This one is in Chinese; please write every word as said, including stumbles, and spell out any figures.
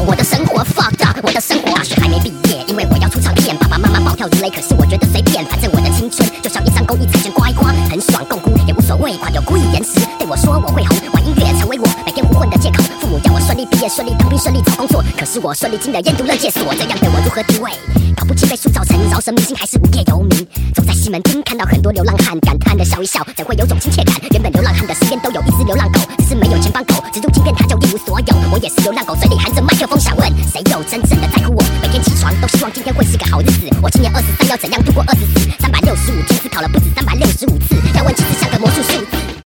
我的生活 fucked up， 我的生活。大学还没毕业，因为我要出唱片，爸爸妈妈暴跳如雷，可是我觉得随便，反正我的青春就像一张公益彩券，刮一刮很爽，共估也无所谓。款有故意延迟，对我说我会红，玩音乐成为我每天胡混的借口。父母要我顺利毕业，顺利当兵，顺利找工作，可是我顺利进了烟毒乐戒所，这样的我如何地位？搞不清被塑造成饶舌明星还是无业游民。走在西门町，看到很多流浪汉，感叹的笑一笑，怎会有种亲切感？原本流浪汉的身边都有一只流浪狗，只是没有钱帮狗植入晶片，它就一无所有。我也是流浪狗，嘴里含着麦克风，想问谁有真正的在乎我？每天起床都希望今天会是个好日子。我今年二十三，要怎样度过二十四？